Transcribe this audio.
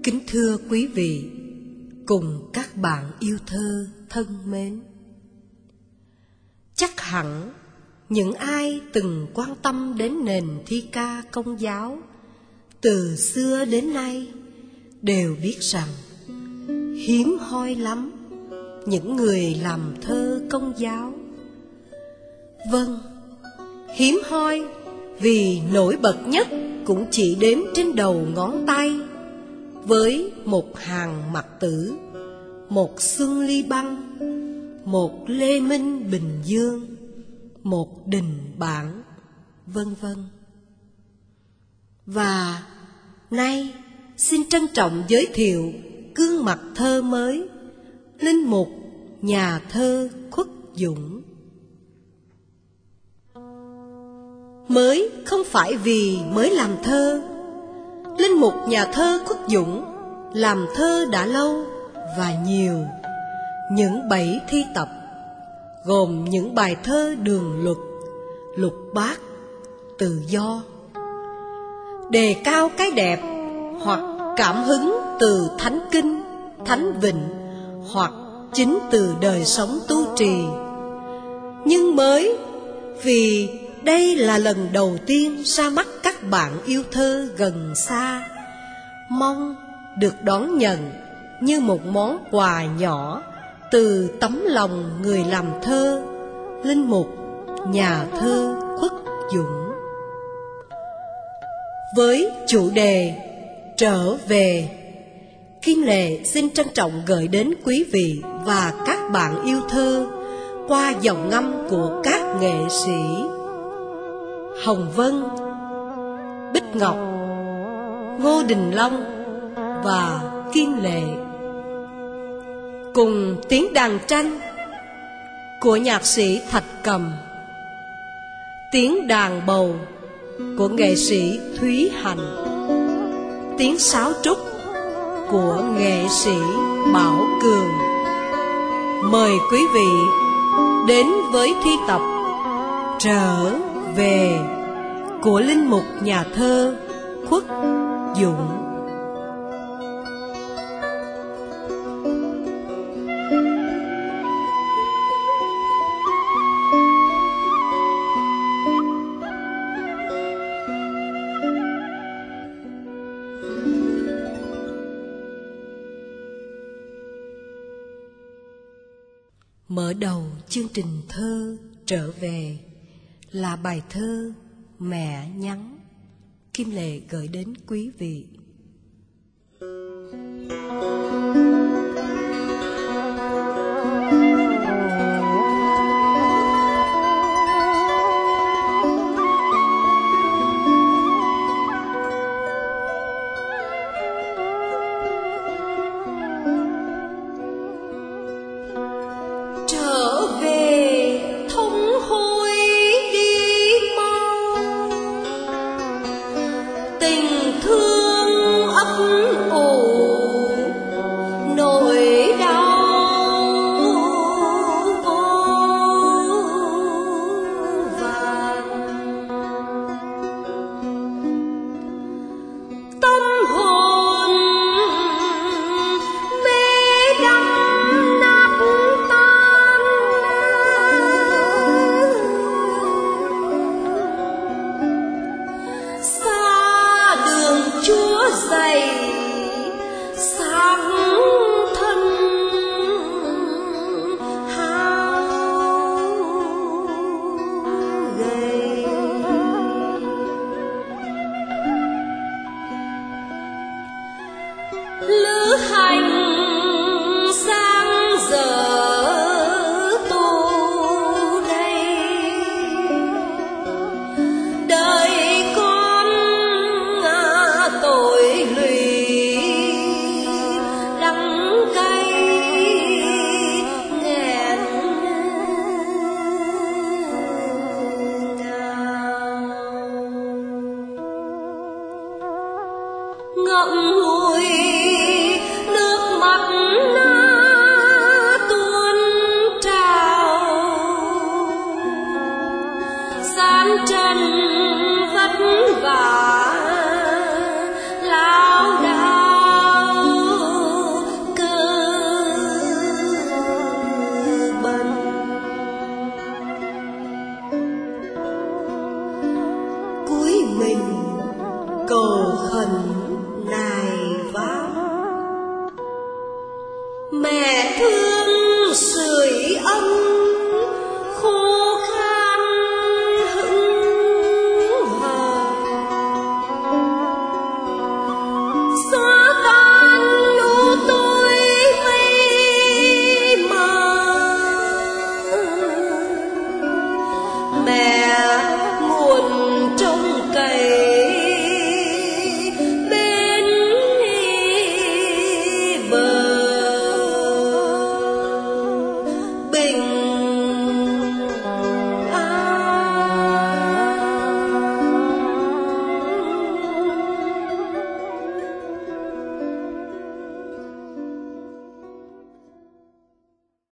Kính thưa quý vị cùng các bạn yêu thơ thân mến, chắc hẳn những ai từng quan tâm đến nền thi ca Công giáo từ xưa đến nay đều biết rằng hiếm hoi lắm những người làm thơ Công giáo. Vâng, hiếm hoi vì nổi bật nhất cũng chỉ đếm trên đầu ngón tay, với một hàng Mặc Tử, một Xuân Ly Băng, một Lê Minh Bình Dương, một Đình Bản, vân vân. Và nay xin trân trọng giới thiệu gương mặt thơ mới, linh mục nhà thơ Khuất Dũng. Mới không phải vì mới làm thơ, linh mục nhà thơ Khuất Dũng làm thơ đã lâu và nhiều. Những 7 thi tập gồm những bài thơ đường luật, lục bát, tự do, đề cao cái đẹp hoặc cảm hứng từ thánh kinh, thánh vịnh hoặc chính từ đời sống tu trì. Nhưng mới vì đây là lần đầu tiên ra mắt các bạn yêu thơ gần xa, mong được đón nhận như một món quà nhỏ từ tấm lòng người làm thơ, linh mục nhà thơ Khuất Dũng. Với chủ đề Trở Về, Kim Lệ xin trân trọng gửi đến quý vị và các bạn yêu thơ qua giọng ngâm của các nghệ sĩ Hồng Vân, Bích Ngọc, Ngô Đình Long và Kim Lệ, cùng tiếng đàn tranh của nhạc sĩ Thạch Cầm, tiếng đàn bầu của nghệ sĩ Thúy Hạnh, tiếng sáo trúc của nghệ sĩ Bảo Cường. Mời quý vị đến với thi tập Trở Về của linh mục nhà thơ Khuất Dũng. Mở đầu chương trình thơ Trở Về là bài thơ Mẹ Nhắn, Kim Lệ gửi đến quý vị. ngậm